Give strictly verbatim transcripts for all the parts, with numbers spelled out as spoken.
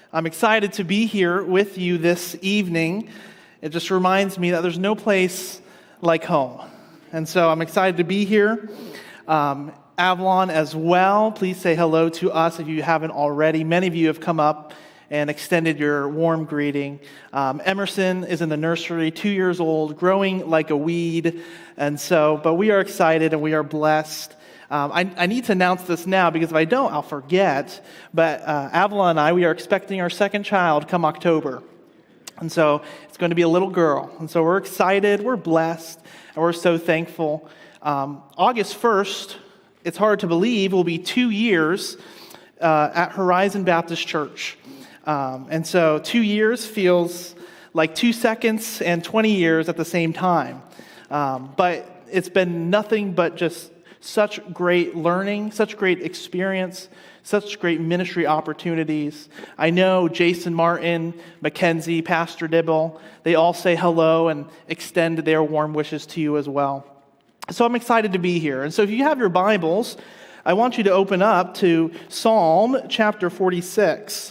I'm excited to be here with you this evening. It just reminds me that there's no place like home. And so I'm excited to be here. Um, Avalon as well, please say hello to us if you haven't already. Many of you have come up and extended your warm greeting. Um, Emerson is in the nursery, two years old, growing like a weed. And so, but we are excited and we are blessed. Um, I, I need to announce this now because if I don't, I'll forget. But uh, Avalon and I, we are expecting our second child come October. And so it's going to be a little girl. And so we're excited, we're blessed, and we're so thankful. Um, August first, it's hard to believe, will be two years uh, at Horizon Baptist Church. Um, and so two years feels like two seconds and twenty years at the same time. Um, but it's been nothing but just such great learning, such great experience, such great ministry opportunities. I know Jason Martin, Mackenzie, Pastor Dibble, they all say hello and extend their warm wishes to you as well. So I'm excited to be here. And so if you have your Bibles, I want you to open up to Psalm chapter forty-six.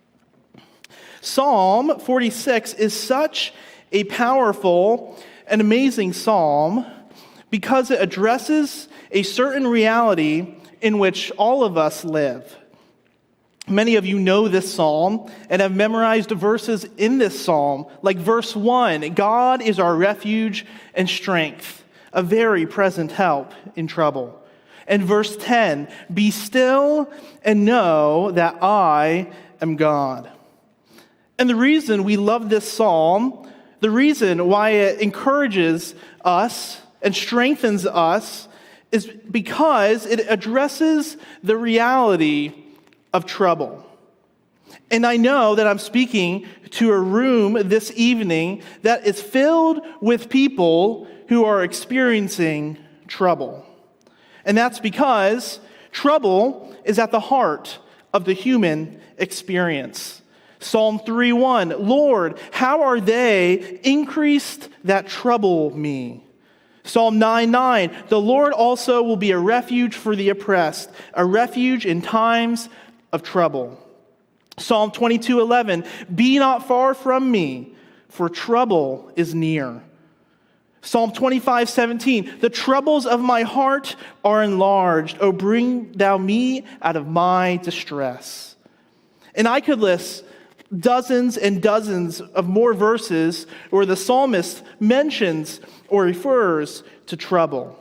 Psalm forty-six is such a powerful and amazing psalm because it addresses a certain reality in which all of us live. Many of you know this psalm and have memorized verses in this psalm, like verse one, God is our refuge and strength, a very present help in trouble. And verse ten, be still and know that I am God. And the reason we love this psalm, the reason why it encourages us and strengthens us is because it addresses the reality of trouble. And I know that I'm speaking to a room this evening that is filled with people who are experiencing trouble. And that's because trouble is at the heart of the human experience. Psalm three one, Lord, how are they increased that trouble me? Psalm nine nine, the Lord also will be a refuge for the oppressed, a refuge in times of trouble. Psalm twenty-two eleven, be not far from me, for trouble is near. Psalm twenty-five seventeen, the troubles of my heart are enlarged. O bring thou me out of my distress. And I could list dozens and dozens of more verses where the psalmist mentions or refers to trouble.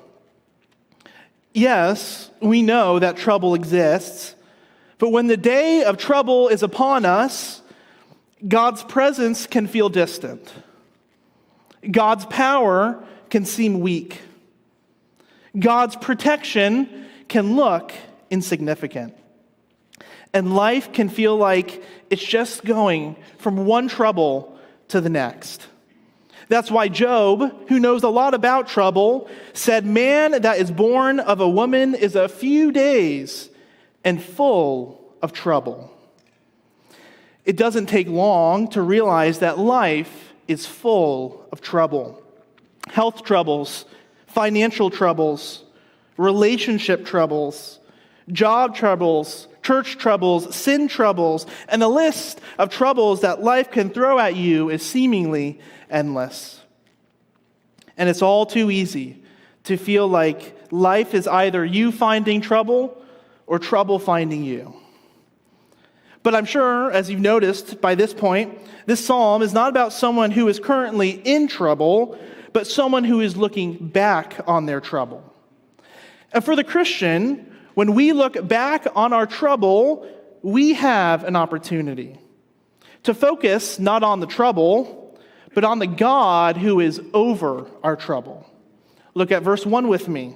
Yes, we know that trouble exists, but when the day of trouble is upon us, God's presence can feel distant. God's power can seem weak. God's protection can look insignificant. And life can feel like it's just going from one trouble to the next. That's why Job, who knows a lot about trouble, said, man that is born of a woman is a few days and full of trouble. It doesn't take long to realize that life is full of trouble. Health troubles, financial troubles, relationship troubles, job troubles, church troubles, sin troubles, and the list of troubles that life can throw at you is seemingly endless. And it's all too easy to feel like life is either you finding trouble or trouble finding you. But I'm sure, as you've noticed by this point, this psalm is not about someone who is currently in trouble, but someone who is looking back on their trouble. And for the Christian, when we look back on our trouble, we have an opportunity to focus not on the trouble, but on the God who is over our trouble. Look at verse one with me.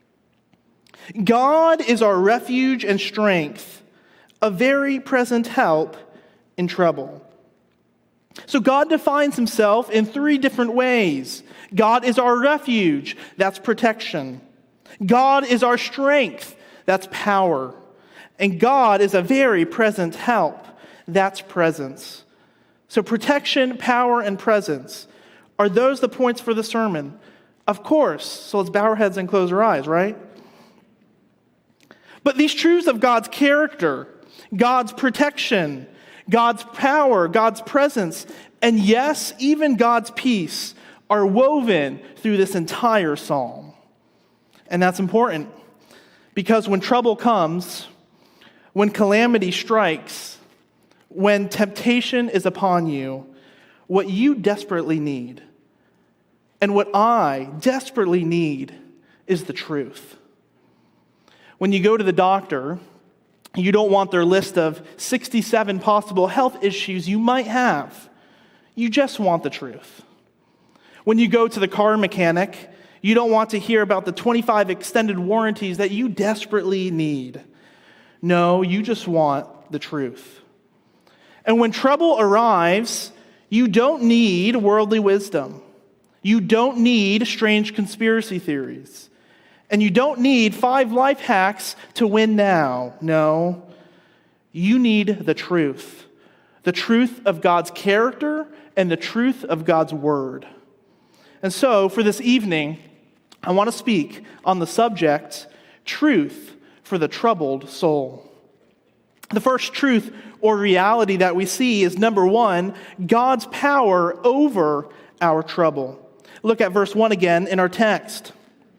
God is our refuge and strength, a very present help in trouble. So God defines himself in three different ways. God is our refuge, that's protection. God is our strength, that's power. And God is a very present help, that's presence. So protection, power, and presence. Are those the points for the sermon? Of course. So let's bow our heads and close our eyes, right? But these truths of God's character, God's protection, God's power, God's presence, and yes, even God's peace are woven through this entire psalm. And that's important because when trouble comes, when calamity strikes, when temptation is upon you, what you desperately need and what I desperately need is the truth. When you go to the doctor, you don't want their list of sixty-seven possible health issues you might have. You just want the truth. When you go to the car mechanic, you don't want to hear about the twenty-five extended warranties that you desperately need. No, you just want the truth. And when trouble arrives, you don't need worldly wisdom. You don't need strange conspiracy theories. And you don't need five life hacks to win now. No, you need the truth. The truth of God's character and the truth of God's word. And so, for this evening, I want to speak on the subject, truth for the troubled soul. The first truth or reality that we see is, number one, God's power over our trouble. Look at verse one again in our text.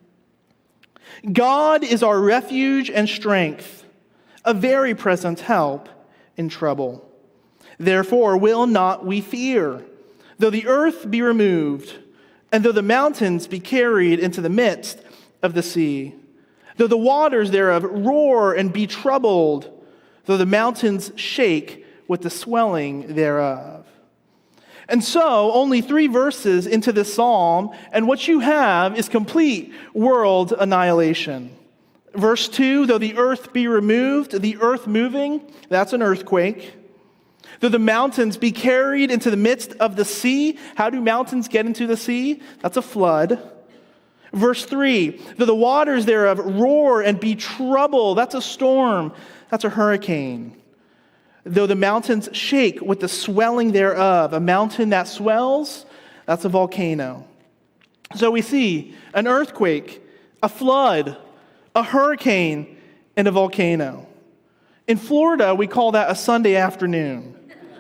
God is our refuge and strength, a very present help in trouble. Therefore will not we fear, though the earth be removed, and though the mountains be carried into the midst of the sea, though the waters thereof roar and be troubled, though the mountains shake with the swelling thereof. And so, only three verses into this psalm, and what you have is complete world annihilation. Verse two, though the earth be removed, the earth moving, that's an earthquake. Though the mountains be carried into the midst of the sea, how do mountains get into the sea? That's a flood. Verse three, though the waters thereof roar and be troubled, that's a storm, that's a hurricane. Though the mountains shake with the swelling thereof, a mountain that swells, that's a volcano. So we see an earthquake, a flood, a hurricane, and a volcano. In Florida, we call that a Sunday afternoon.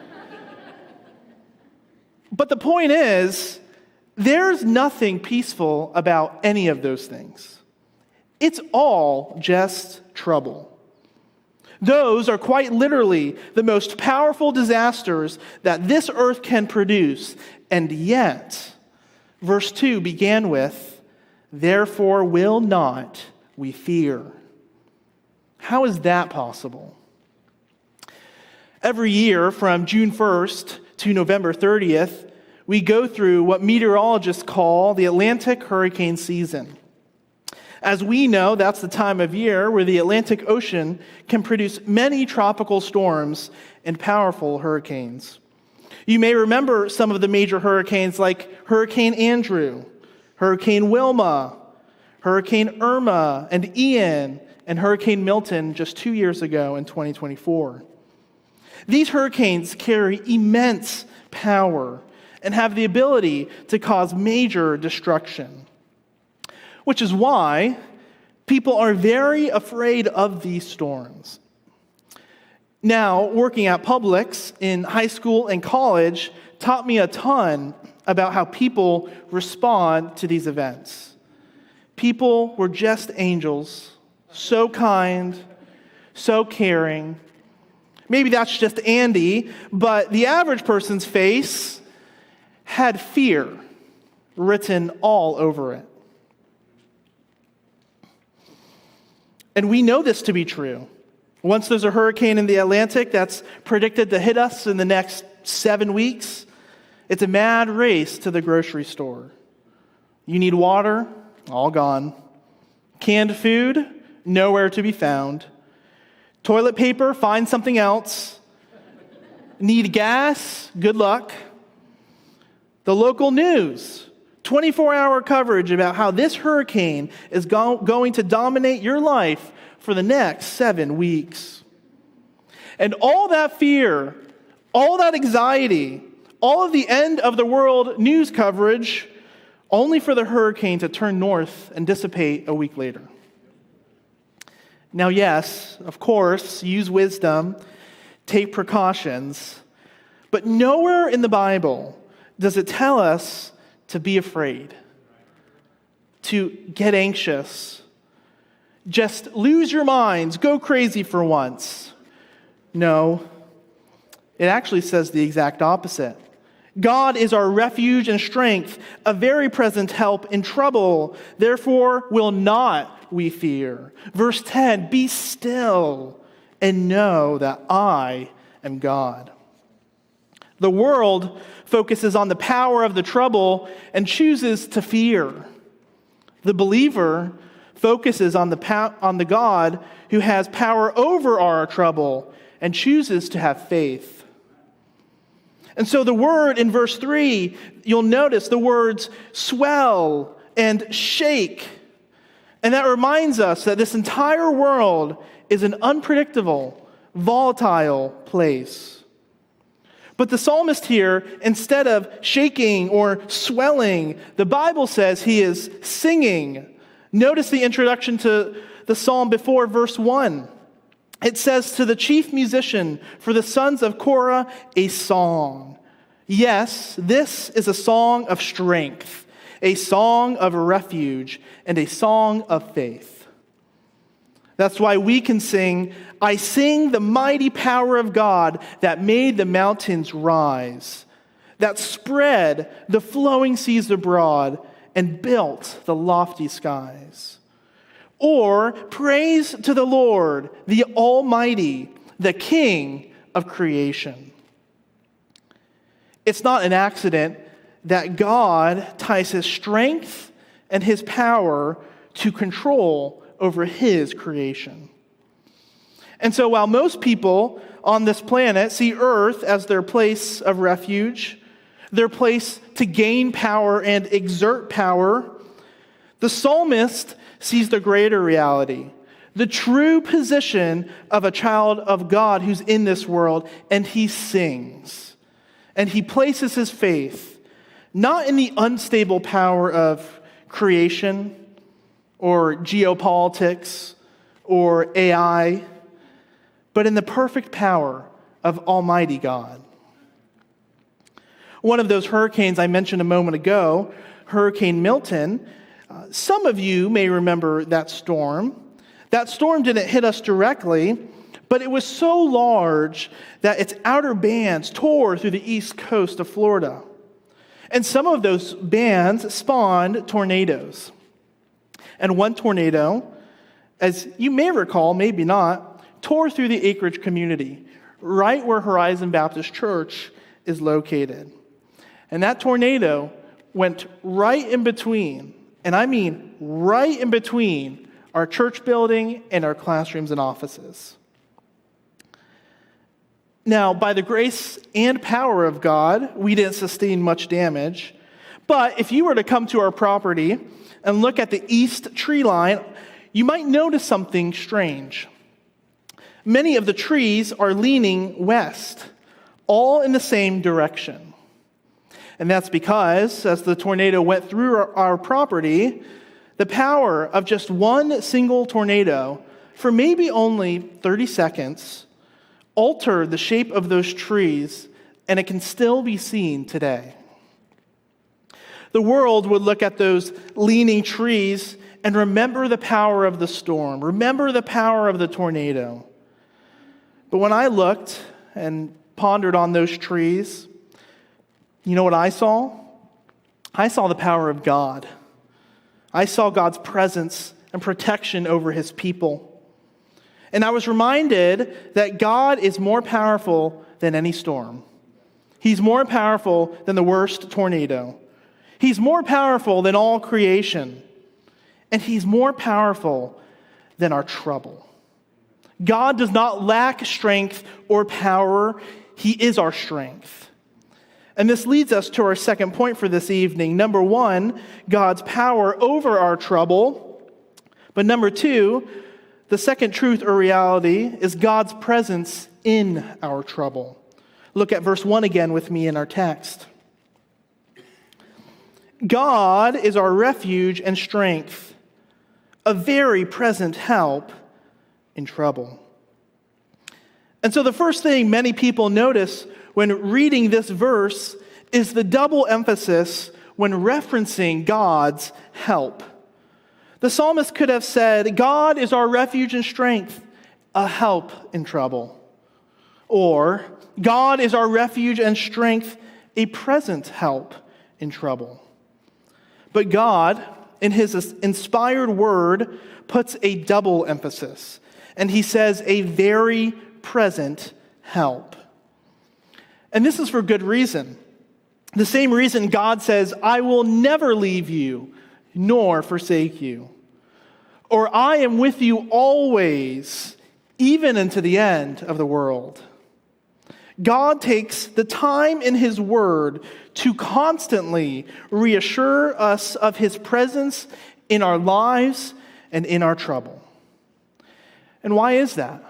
But the point is, there's nothing peaceful about any of those things. It's all just trouble. Those are quite literally the most powerful disasters that this earth can produce. And yet, verse two began with, therefore will not we fear. How is that possible? Every year from June first to November thirtieth, we go through what meteorologists call the Atlantic hurricane season. As we know, that's the time of year where the Atlantic Ocean can produce many tropical storms and powerful hurricanes. You may remember some of the major hurricanes like Hurricane Andrew, Hurricane Wilma, Hurricane Irma, and Ian, and Hurricane Milton just two years ago in twenty twenty-four. These hurricanes carry immense power and have the ability to cause major destruction. Which is why people are very afraid of these storms. Now, working at Publix in high school and college taught me a ton about how people respond to these events. People were just angels, so kind, so caring. Maybe that's just Andy, but the average person's face had fear written all over it. And we know this to be true. Once there's a hurricane in the Atlantic that's predicted to hit us in the next seven weeks, it's a mad race to the grocery store. You need water? All gone. Canned food? Nowhere to be found. Toilet paper? Find something else. Need gas? Good luck. The local news? twenty-four hour coverage about how this hurricane is go- going to dominate your life for the next seven weeks. And all that fear, all that anxiety, all of the end of the world news coverage, only for the hurricane to turn north and dissipate a week later. Now, yes, of course, use wisdom, take precautions, But nowhere in the Bible does it tell us to be afraid, to get anxious, just lose your minds, go crazy for once. No, it actually says the exact opposite. God is our refuge and strength, a very present help in trouble. Therefore will not we fear. Verse ten, be still and know that I am God. The world focuses on the power of the trouble and chooses to fear. The believer focuses on the pow- on the God who has power over our trouble and chooses to have faith. And so the word in verse three, you'll notice the words swell and shake. And that reminds us that this entire world is an unpredictable, volatile place. But the psalmist here, instead of shaking or swelling, the Bible says he is singing. Notice the introduction to the psalm before verse one. It says, to the chief musician, for the sons of Korah, a song. Yes, this is a song of strength, a song of refuge, and a song of faith. That's why we can sing, I sing the mighty power of God that made the mountains rise, that spread the flowing seas abroad and built the lofty skies. Or praise to the Lord, the Almighty, the King of creation. It's not an accident that God ties his strength and his power to control over his creation. And so while most people on this planet see Earth as their place of refuge, their place to gain power and exert power, the psalmist sees the greater reality, the true position of a child of God who's in this world, and he sings. And he places his faith not in the unstable power of creation or geopolitics or A I, but in the perfect power of Almighty God. One of those hurricanes I mentioned a moment ago, Hurricane Milton, uh, some of you may remember that storm. That storm didn't hit us directly, but it was so large that its outer bands tore through the east coast of Florida. And some of those bands spawned tornadoes. And one tornado, as you may recall, maybe not, tore through the Acreage community, right where Horizon Baptist Church is located. And that tornado went right in between, and I mean right in between, our church building and our classrooms and offices. Now, by the grace and power of God, we didn't sustain much damage. But if you were to come to our property and look at the east tree line, you might notice something strange. Many of the trees are leaning west, all in the same direction. And that's because, as the tornado went through our, our property, the power of just one single tornado, for maybe only thirty seconds, altered the shape of those trees, and it can still be seen today. The world would look at those leaning trees and remember the power of the storm, remember the power of the tornado. But when I looked and pondered on those trees, you know what I saw? I saw the power of God. I saw God's presence and protection over his people. And I was reminded that God is more powerful than any storm. He's more powerful than the worst tornado. He's more powerful than all creation. And he's more powerful than our trouble. God does not lack strength or power. He is our strength. And this leads us to our second point for this evening. Number one, God's power over our trouble. But number two, the second truth or reality is God's presence in our trouble. Look at verse one again with me in our text. God is our refuge and strength, a very present help in trouble. And so the first thing many people notice when reading this verse is the double emphasis when referencing God's help. The psalmist could have said, God is our refuge and strength, a help in trouble. Or, God is our refuge and strength, a present help in trouble. But God, in his inspired word, puts a double emphasis. And he says, a very present help. And this is for good reason. The same reason God says, I will never leave you, nor forsake you. Or I am with you always, even unto the end of the world. God takes the time in his word to constantly reassure us of his presence in our lives and in our trouble. And why is that?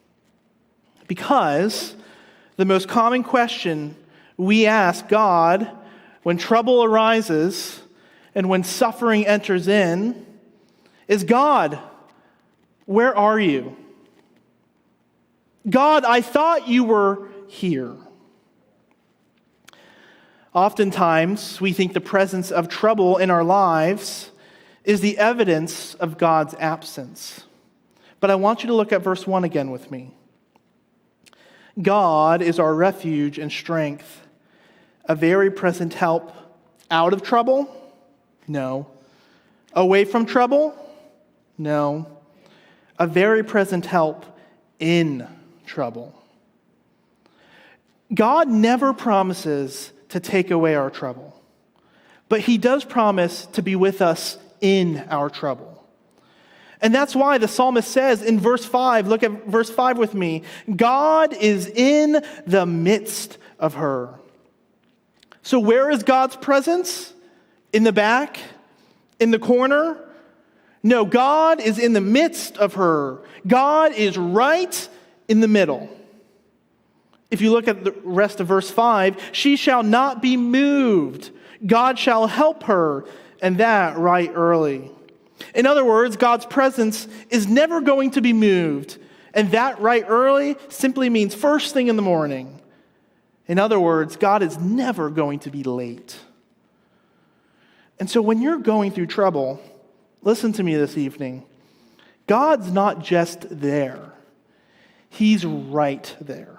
Because the most common question we ask God when trouble arises and when suffering enters in is, God, where are you? God, I thought you were here. Oftentimes, we think the presence of trouble in our lives is the evidence of God's absence. But I want you to look at verse one again with me. God is our refuge and strength, a very present help out of trouble? No. Away from trouble? No. A very present help in trouble. God never promises to take away our trouble, but he does promise to be with us in our trouble. And that's why the psalmist says in verse five, look at verse five with me, God is in the midst of her. So where is God's presence? In the back? In the corner? No, God is in the midst of her. God is right in the middle. If you look at the rest of verse five, she shall not be moved. God shall help her, and that right early. In other words, God's presence is never going to be moved, and that right early simply means first thing in the morning. In other words, God is never going to be late. And so when you're going through trouble, listen to me this evening. God's not just there. He's right there.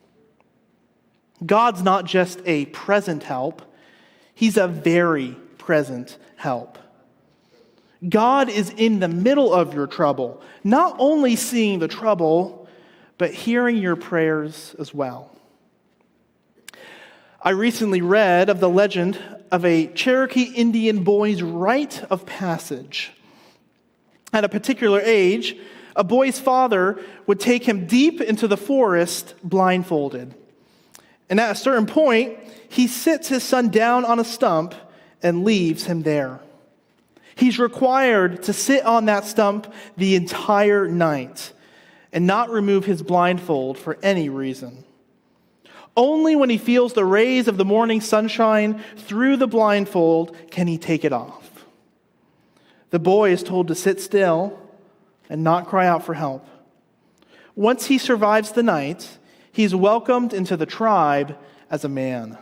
God's not just a present help. He's a very present help. God is in the middle of your trouble, not only seeing the trouble, but hearing your prayers as well. I recently read of the legend of a Cherokee Indian boy's rite of passage. At a particular age, a boy's father would take him deep into the forest blindfolded. And at a certain point, he sits his son down on a stump and leaves him there. He's required to sit on that stump the entire night and not remove his blindfold for any reason. Only when he feels the rays of the morning sunshine through the blindfold can he take it off. The boy is told to sit still and not cry out for help. Once he survives the night, he's welcomed into the tribe as a man.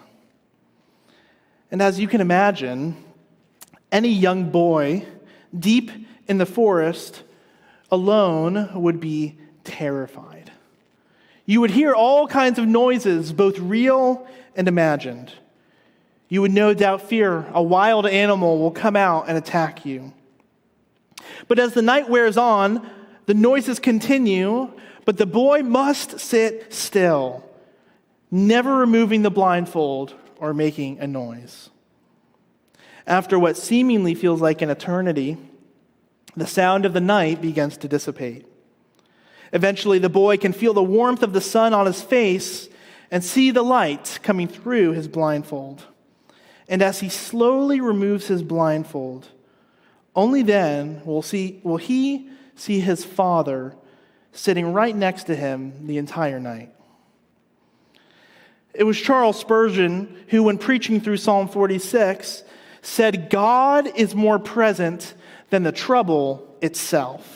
And as you can imagine, any young boy deep in the forest alone would be terrified. You would hear all kinds of noises, both real and imagined. You would no doubt fear a wild animal will come out and attack you. But as the night wears on, the noises continue, but the boy must sit still, never removing the blindfold or making a noise. After what seemingly feels like an eternity, the sound of the night begins to dissipate. Eventually, the boy can feel the warmth of the sun on his face and see the light coming through his blindfold. And as he slowly removes his blindfold, only then will, see, will he see his father sitting right next to him the entire night. It was Charles Spurgeon who, when preaching through Psalm forty-six, said, God is more present than the trouble itself.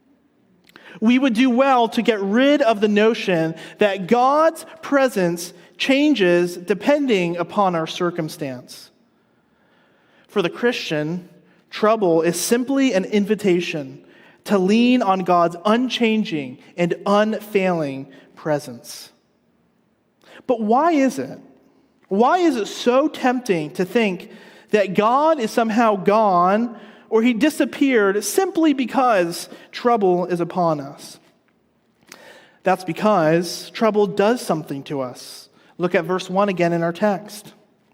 We would do well to get rid of the notion that God's presence changes depending upon our circumstance. For the Christian, trouble is simply an invitation to lean on God's unchanging and unfailing presence. But why is it? Why is it so tempting to think that God is somehow gone or he disappeared simply because trouble is upon us? That's because trouble does something to us. Look at verse one again in our text.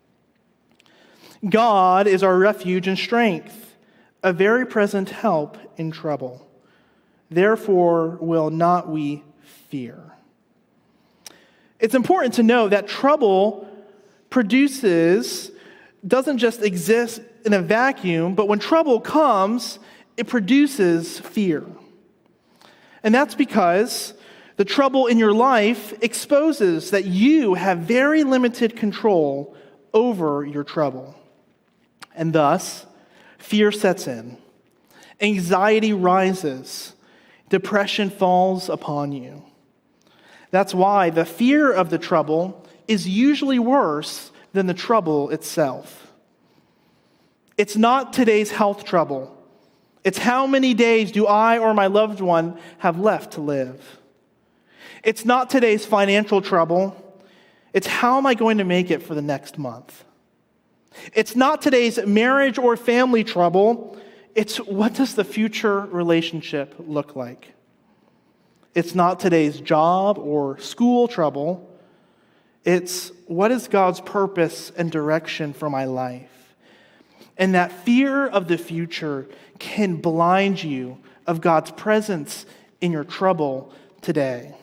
God is our refuge and strength, a very present help in trouble. Therefore will not we fear. It's important to know that trouble produces, doesn't just exist in a vacuum, but when trouble comes, it produces fear. And that's because the trouble in your life exposes that you have very limited control over your trouble. And thus, fear sets in. Anxiety rises. Depression falls upon you. That's why the fear of the trouble is usually worse than the trouble itself. It's not today's health trouble. It's how many days do I or my loved one have left to live. It's not today's financial trouble. It's how am I going to make it for the next month. It's not today's marriage or family trouble. It's what does the future relationship look like? It's not today's job or school trouble. It's what is God's purpose and direction for my life? And that fear of the future can blind you of God's presence in your trouble today.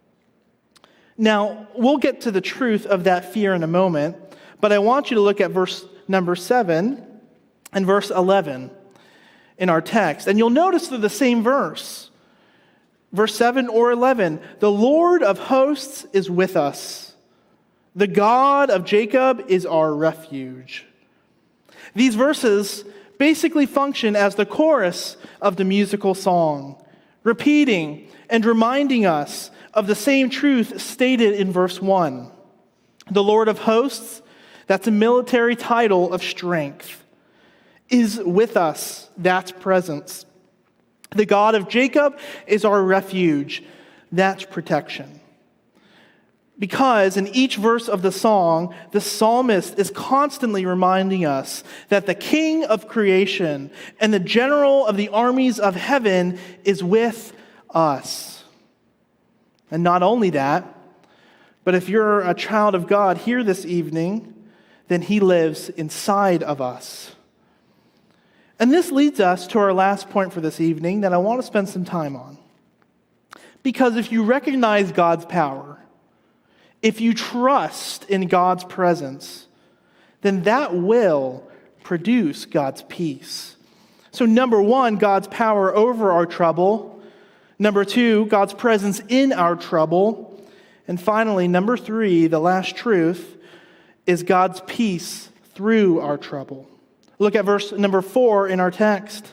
Now, we'll get to the truth of that fear in a moment, but I want you to look at verse number seven and verse eleven in our text. And you'll notice they're the same verse. Verse seven or eleven, the Lord of hosts is with us. The God of Jacob is our refuge. These verses basically function as the chorus of the musical song, repeating and reminding us of the same truth stated in verse one. The Lord of hosts, that's a military title of strength, is with us, that's presence. The God of Jacob is our refuge, that's protection. Because in each verse of the song, the psalmist is constantly reminding us that the King of creation and the general of the armies of heaven is with us. And not only that, but if you're a child of God here this evening, then he lives inside of us. And this leads us to our last point for this evening that I want to spend some time on. Because if you recognize God's power, if you trust in God's presence, then that will produce God's peace. So number one, God's power over our trouble. Number two, God's presence in our trouble. And finally, number three, the last truth, is God's peace through our trouble. Look at verse number four in our text.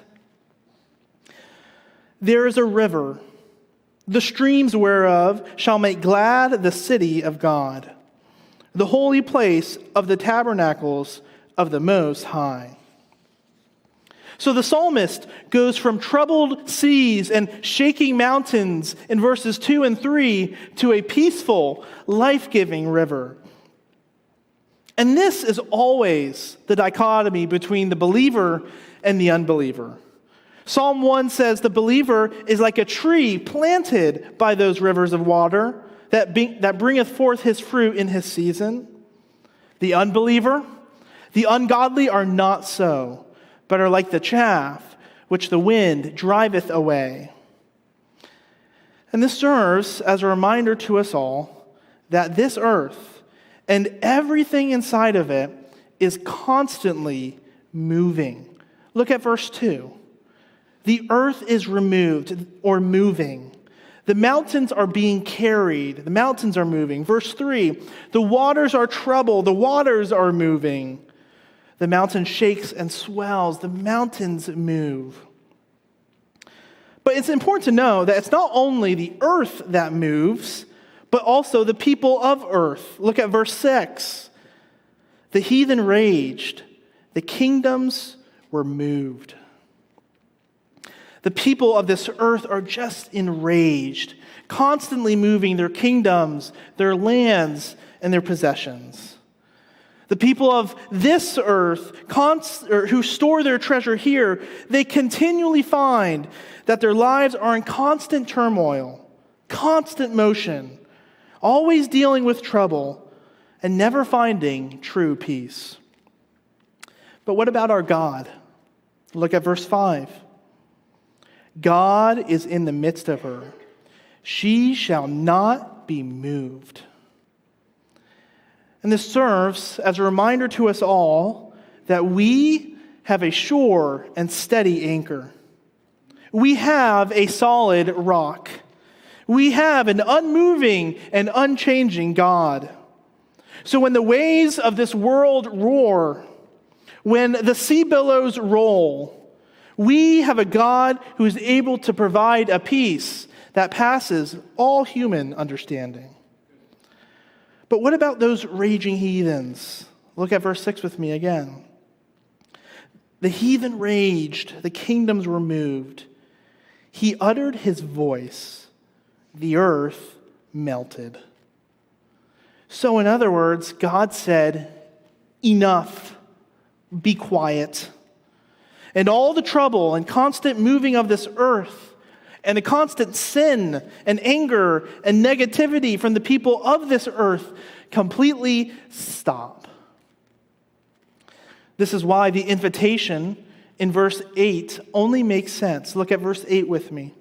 There is a river, the streams whereof shall make glad the city of God, the holy place of the tabernacles of the Most High. So the psalmist goes from troubled seas and shaking mountains in verses two and three to a peaceful, life-giving river. And this is always the dichotomy between the believer and the unbeliever. Psalm one says the believer is like a tree planted by those rivers of water that, be, that bringeth forth his fruit in his season. The unbeliever, the ungodly are not so, but are like the chaff which the wind driveth away. And this serves as a reminder to us all that this earth and everything inside of it is constantly moving. Look at verse two. The earth is removed or moving. The mountains are being carried. The mountains are moving. Verse three, the waters are troubled. The waters are moving. The mountain shakes and swells. The mountains move. But it's important to know that it's not only the earth that moves, but also the people of earth. Look at verse six. The heathen raged, the kingdoms were moved. The people of this earth are just enraged, constantly moving their kingdoms, their lands, and their possessions. The people of this earth const- or who store their treasure here, they continually find that their lives are in constant turmoil, constant motion, always dealing with trouble, and never finding true peace. But what about our God? Look at verse five. God is in the midst of her. She shall not be moved. And this serves as a reminder to us all that we have a sure and steady anchor. We have a solid rock. We have an unmoving and unchanging God. So when the waves of this world roar, when the sea billows roll, we have a God who is able to provide a peace that passes all human understanding. But what about those raging heathens? Look at verse six with me again. The heathen raged, the kingdoms were moved. He uttered his voice, the earth melted. So in other words, God said, enough, be quiet. And all the trouble and constant moving of this earth and the constant sin and anger and negativity from the people of this earth completely stop. This is why the invitation in verse eight only makes sense. Look at verse eight with me.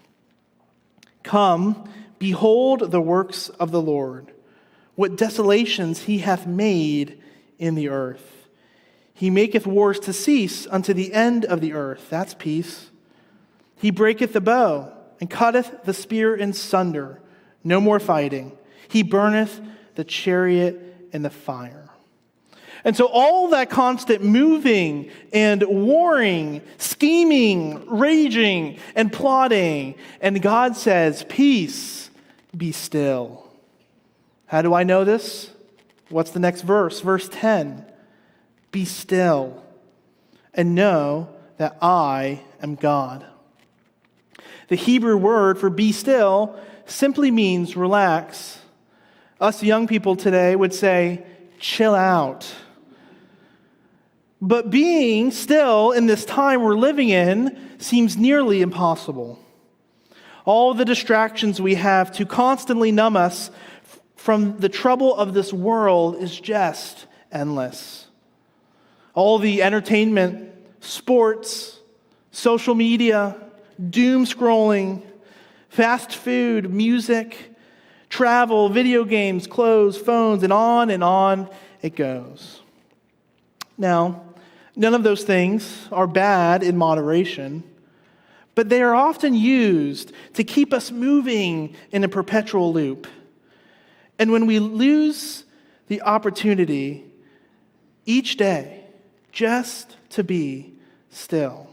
Come, behold the works of the Lord, what desolations he hath made in the earth. He maketh wars to cease unto the end of the earth. That's peace. He breaketh the bow and cutteth the spear in sunder. No more fighting. He burneth the chariot in the fire. And so all that constant moving and warring, scheming, raging, and plotting, and God says, peace, be still. How do I know this? What's the next verse? Verse ten. Be still and know that I am God. The Hebrew word for be still simply means relax. Us young people today would say, chill out. But being still in this time we're living in seems nearly impossible. All the distractions we have to constantly numb us from the trouble of this world is just endless. All the entertainment, sports, social media, doom scrolling, fast food, music, travel, video games, clothes, phones, and on and on it goes. Now, none of those things are bad in moderation, but they are often used to keep us moving in a perpetual loop. And when we lose the opportunity each day just to be still,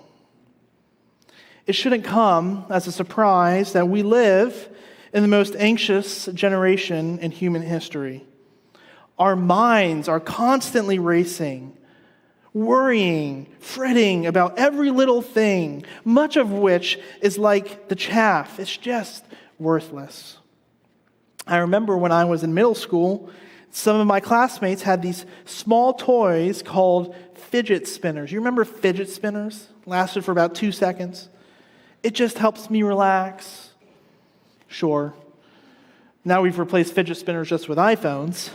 it shouldn't come as a surprise that we live in the most anxious generation in human history. Our minds are constantly racing, worrying, fretting about every little thing, much of which is like the chaff. It's just worthless. I remember when I was in middle school, some of my classmates had these small toys called fidget spinners. You remember fidget spinners? Lasted for about two seconds. It just helps me relax. Sure. Now we've replaced fidget spinners just with iPhones.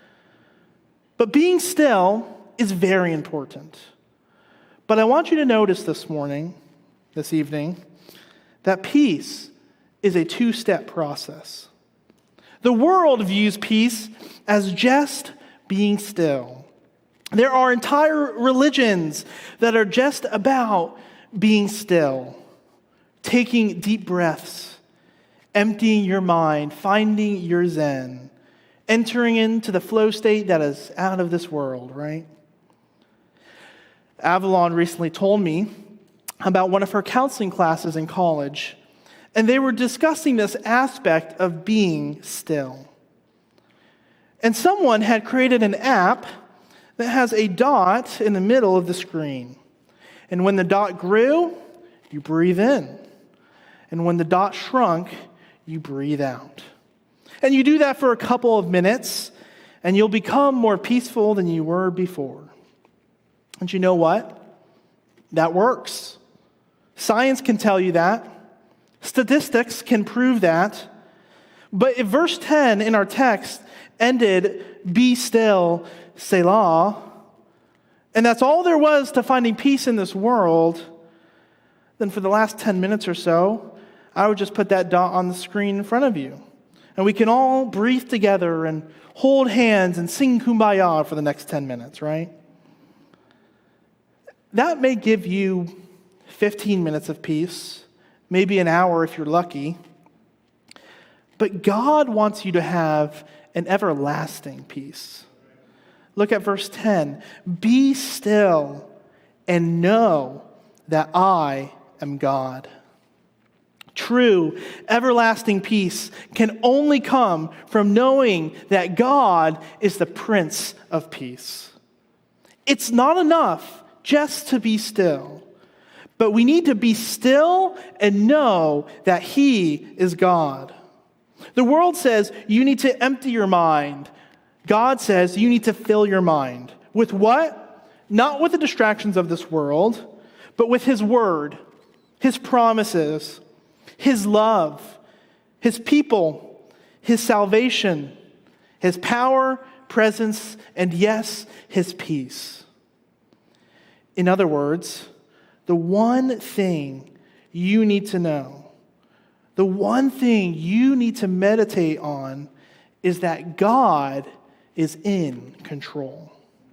But being still is very important. But I want you to notice this morning, this evening, that peace is a two-step process. The world views peace as just being still. There are entire religions that are just about being still, taking deep breaths, emptying your mind, finding your zen, entering into the flow state that is out of this world, right? Avalon recently told me about one of her counseling classes in college. And they were discussing this aspect of being still. And someone had created an app that has a dot in the middle of the screen. And when the dot grew, you breathe in. And when the dot shrunk, you breathe out. And you do that for a couple of minutes, and you'll become more peaceful than you were before. And you know what? That works. Science can tell you that. Statistics can prove that. But if verse ten in our text ended, "Be still, Selah," and that's all there was to finding peace in this world, then for the last ten minutes or so, I would just put that dot on the screen in front of you. And we can all breathe together and hold hands and sing Kumbaya for the next ten minutes, right? That may give you fifteen minutes of peace, maybe an hour if you're lucky. But God wants you to have an everlasting peace. Look at verse ten. "Be still and know that I am God." True, everlasting peace can only come from knowing that God is the Prince of Peace. It's not enough just to be still, but we need to be still and know that He is God. The world says you need to empty your mind. God says you need to fill your mind. With what? Not with the distractions of this world, but with His Word, His promises, His love, His people, His salvation, His power, presence, and yes, His peace. In other words, the one thing you need to know, the one thing you need to meditate on is that God is in control.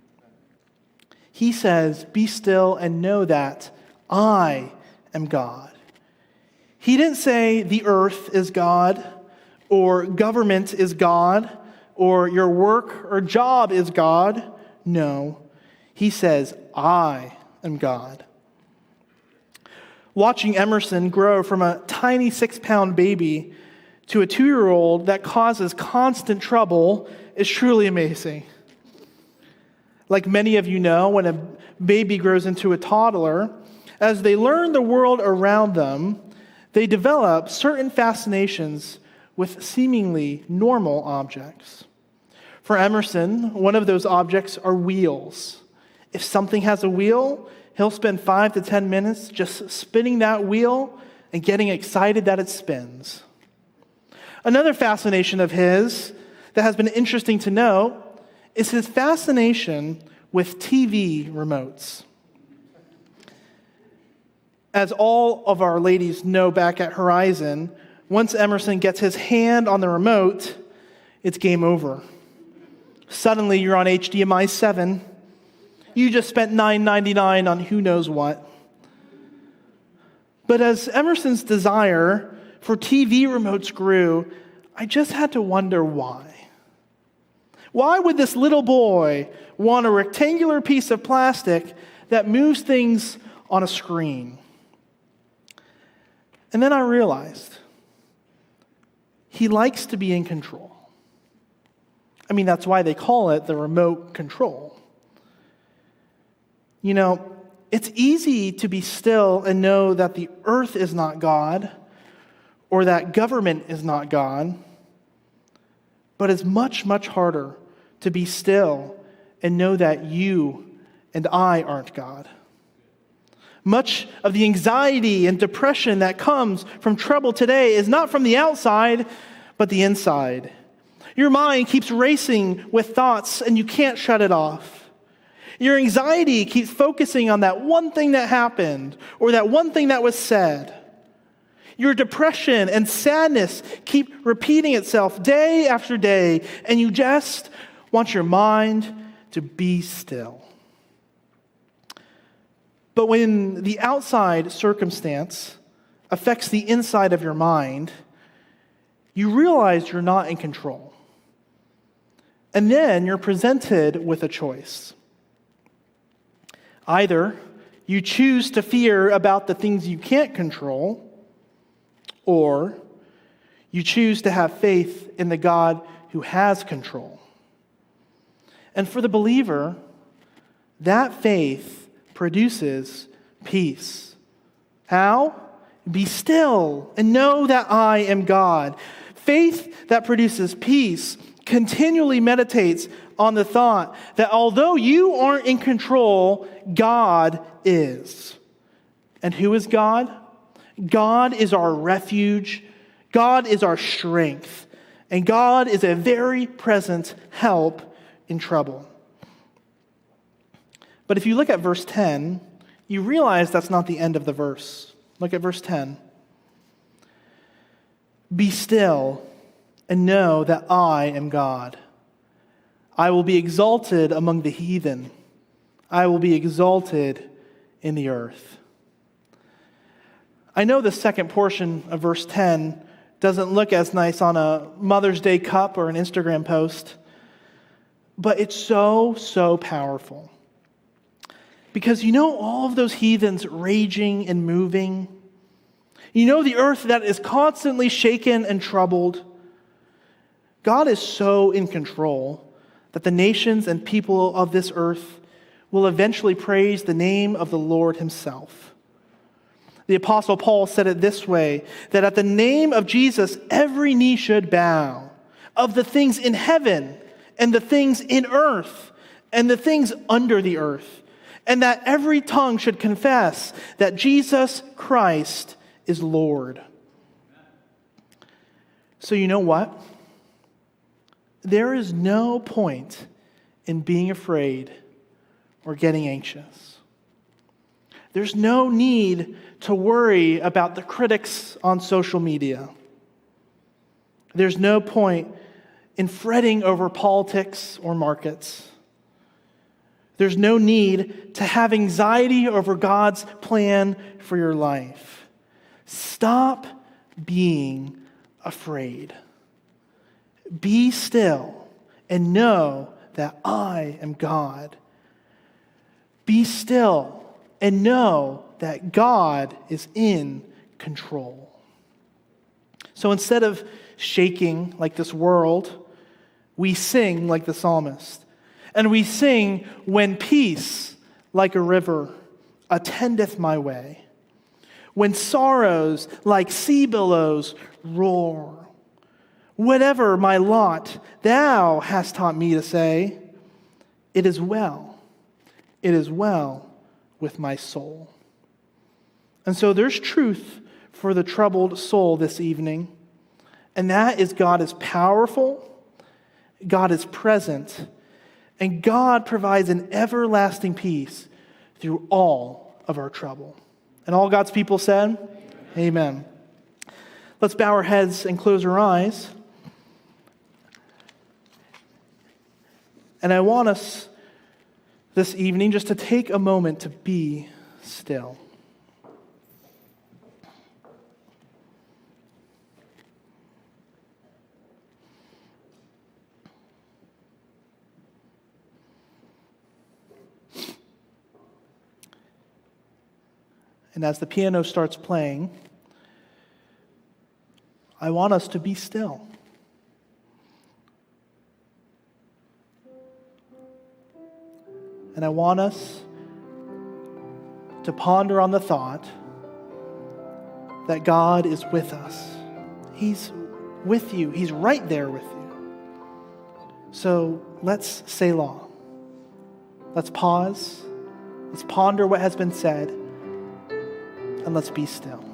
He says, "Be still and know that I am God." He didn't say the earth is God, or government is God, or your work or job is God. No, He says, "I am God." Watching Emerson grow from a tiny six-pound baby to a two-year-old that causes constant trouble is truly amazing. Like many of you know, when a baby grows into a toddler, as they learn the world around them, they develop certain fascinations with seemingly normal objects. For Emerson, one of those objects are wheels. If something has a wheel, he'll spend five to ten minutes just spinning that wheel and getting excited that it spins. Another fascination of his that has been interesting to note is his fascination with T V remotes. As all of our ladies know back at Horizon, once Emerson gets his hand on the remote, it's game over. Suddenly you're on H D M I seven. You just spent nine ninety-nine on who knows what. But as Emerson's desire for T V remotes grew, I just had to wonder why. Why would this little boy want a rectangular piece of plastic that moves things on a screen? And then I realized he likes to be in control. I mean, that's why they call it the remote control. You know, it's easy to be still and know that the earth is not God or that government is not God, but it's much, much harder to be still and know that you and I aren't God. Much of the anxiety and depression that comes from trouble today is not from the outside, but the inside. Your mind keeps racing with thoughts, and you can't shut it off. Your anxiety keeps focusing on that one thing that happened or that one thing that was said. Your depression and sadness keep repeating itself day after day, and you just want your mind to be still. But when the outside circumstance affects the inside of your mind, you realize you're not in control. And then you're presented with a choice. Either you choose to fear about the things you can't control, or you choose to have faith in the God who has control. And for the believer, that faith produces peace. How? Be still and know that I am God. Faith that produces peace continually meditates on the thought that although you aren't in control, God is. And who is God? God is our refuge. God is our strength. And God is a very present help in trouble. But if you look at verse ten, you realize that's not the end of the verse. Look at verse ten. Be still and know that I am God. I will be exalted among the heathen. I will be exalted in the earth. I know the second portion of verse ten doesn't look as nice on a Mother's Day cup or an Instagram post, but it's so, so powerful. Because you know all of those heathens raging and moving? You know the earth that is constantly shaken and troubled? God is so in control that the nations and people of this earth will eventually praise the name of the Lord himself. The Apostle Paul said it this way, that at the name of Jesus, every knee should bow, of the things in heaven and the things in earth and the things under the earth, and that every tongue should confess that Jesus Christ is Lord. So you know what? There is no point in being afraid or getting anxious. There's no need to worry about the critics on social media. There's no point in fretting over politics or markets. There's no need to have anxiety over God's plan for your life. Stop being afraid. Be still and know that I am God. Be still and know that God is in control. So instead of shaking like this world, we sing like the psalmist. And we sing, when peace like a river attendeth my way, when sorrows like sea billows roar. Whatever my lot, thou hast taught me to say, it is well, it is well with my soul. And so there's truth for the troubled soul this evening, and that is God is powerful, God is present, and God provides an everlasting peace through all of our trouble. And all God's people said, Amen. Amen. Let's bow our heads and close our eyes. And I want us this evening just to take a moment to be still. And as the piano starts playing, I want us to be still. And I want us to ponder on the thought that God is with us. He's with you. He's right there with you. So let's Selah. Let's pause. Let's ponder what has been said. And let's be still.